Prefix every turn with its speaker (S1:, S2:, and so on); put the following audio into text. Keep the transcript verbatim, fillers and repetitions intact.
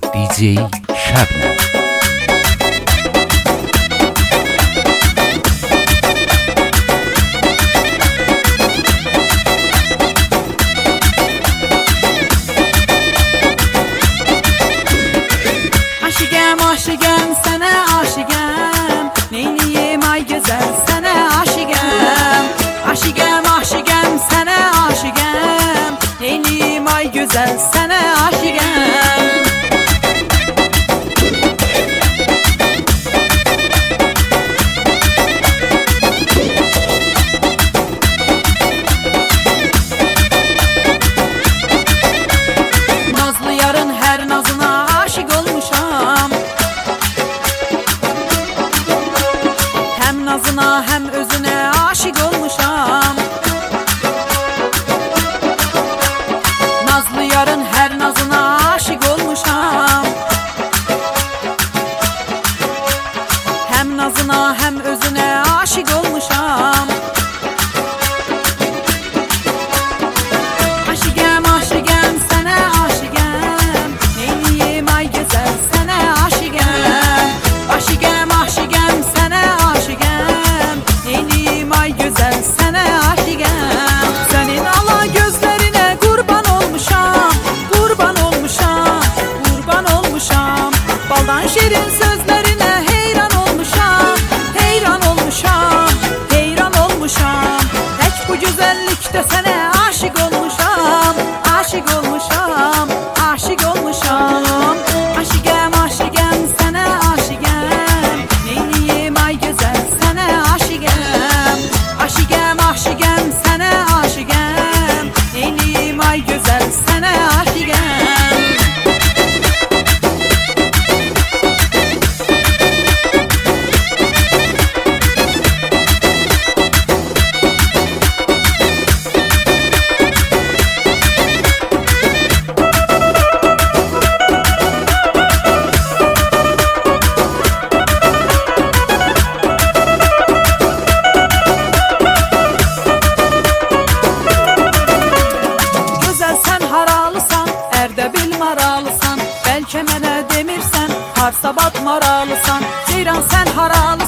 S1: D J Şebnem.
S2: Aşıgəm, aşıgəm, sənə aşıgəm, neyliyim ay gözəl, sənə aşıgəm. Aşıgəm, aşıgəm, sənə aşıgəm, neyliyim ay gözəl, sənə aşıgəm. Nazlı yarın hər nazına aşık olmuşam, hem nazına hem özüne aşık olmuşam. Nazlı yarın her nazına aşık olmuşam, hem nazına hem özüne aşık olmuşam. Aşıgəm, aşıgəm, sənə aşıgəm, neyliyim ay gözəl, sənə aşıgəm. Aşıgəm, aşıgəm, sənə aşıgəm, neyliyim ay gözəl, sənə aşıgəm. Sənin ala gözlərinə qurban olmuşam, qurban olmuşam, qurban olmuşam. Baldan şirin sözlərinə heyran olmuşam, heyran olmuşam, heyran olmuşam. Tək bu gözəllikdə sənə aşık olmuşam, aşık olmuşam, aşık olmuşam. Aşıgəm, aşıgəm, sənə aşıgəm, neyliyim ay gözəl, sənə aşıgəm. Aşıgəm, aşıgəm, sənə aşıgəm, neyliyim ay gözəl, sənə aşıgəm. Gözəl sən haralısan, Ərdəbil maralısan, bəlkə mənə demirsən, Harsabat maralısan. Ceyran sən haralısan,